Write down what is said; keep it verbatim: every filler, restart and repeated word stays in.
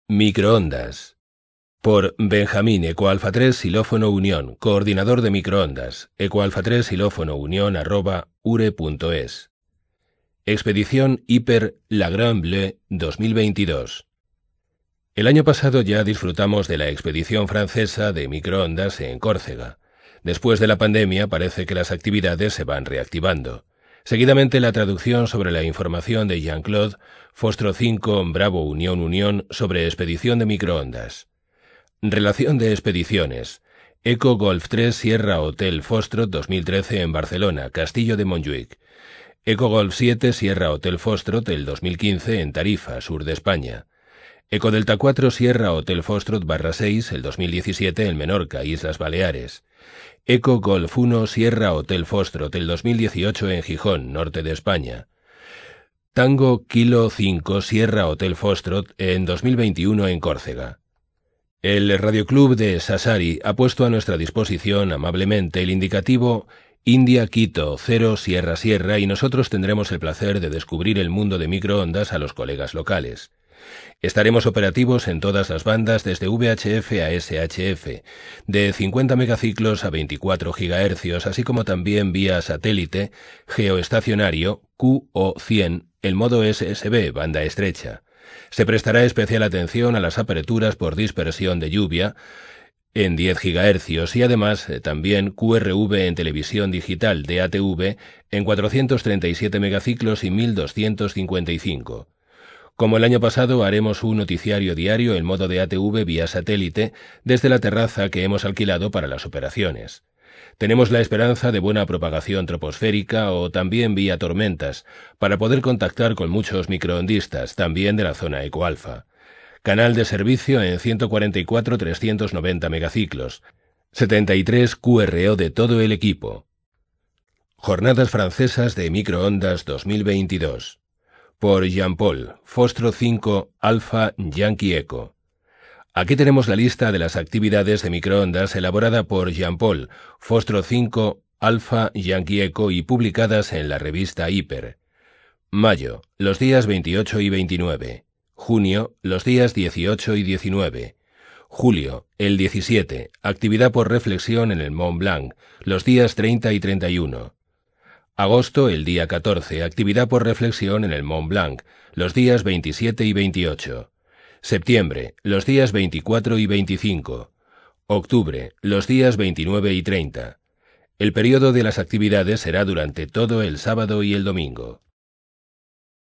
Microondas. Por Benjamín Ecoalfa tres Xilófono Unión, coordinador de microondas, ecoalfa tres Xilófono Unión arroba ure punto es. Expedición Hiper La Grande Bleue dos mil veintidós. El año pasado ya disfrutamos de la expedición francesa de microondas en Córcega. Después de la pandemia parece que las actividades se van reactivando. Seguidamente la traducción sobre la información de Jean-Claude, Fostro cinco Bravo Unión Unión sobre expedición de microondas. Relación de expediciones. Eco Golf tres Sierra Hotel Foxtrot dos mil trece en Barcelona, Castillo de Montjuïc. Eco Golf siete Sierra Hotel Foxtrot el dos mil quince en Tarifa, sur de España. Eco Delta cuatro Sierra Hotel Foxtrot barra seis el dos mil diecisiete en Menorca, Islas Baleares. Eco Golf uno Sierra Hotel Foxtrot el dos mil dieciocho en Gijón, norte de España. Tango Kilo cinco Sierra Hotel Foxtrot en dos mil veintiuno en Córcega. El Radioclub de Sassari ha puesto a nuestra disposición amablemente el indicativo India Quito cero Sierra Sierra y nosotros tendremos el placer de descubrir el mundo de microondas a los colegas locales. Estaremos operativos en todas las bandas desde V H F a S H F, de cincuenta megaciclos a veinticuatro gigahercios, así como también vía satélite, geoestacionario, Q O cien, el modo S S B, banda estrecha. Se prestará especial atención a las aperturas por dispersión de lluvia en diez gigahercios y además eh, también Q R V en televisión digital D A T V en cuatrocientos treinta y siete megaciclos y mil doscientos cincuenta y cinco. Como el año pasado, haremos un noticiario diario en modo D A T V vía satélite desde la terraza que hemos alquilado para las operaciones. Tenemos la esperanza de buena propagación troposférica o también vía tormentas, para poder contactar con muchos microondistas, también de la zona Ecoalfa. Canal de servicio en ciento cuarenta y cuatro trescientos noventa megaciclos, setenta y tres Q R O de todo el equipo. Jornadas francesas de microondas dos mil veintidós. Por Jean-Paul, Fostro cinco Alpha Yankee Echo. Aquí tenemos la lista de las actividades de microondas elaborada por Jean-Paul, Fostro cinco Alpha Yankee Echo y publicadas en la revista Hiper. Mayo, los días veintiocho y veintinueve. Junio, los días dieciocho y diecinueve. Julio, el diecisiete, actividad por reflexión en el Mont Blanc, los días treinta y treinta y uno. Agosto, el día catorce, actividad por reflexión en el Mont Blanc, los días veintisiete y veintiocho. Septiembre, los días veinticuatro y veinticinco. Octubre, los días veintinueve y treinta. El periodo de las actividades será durante todo el sábado y el domingo.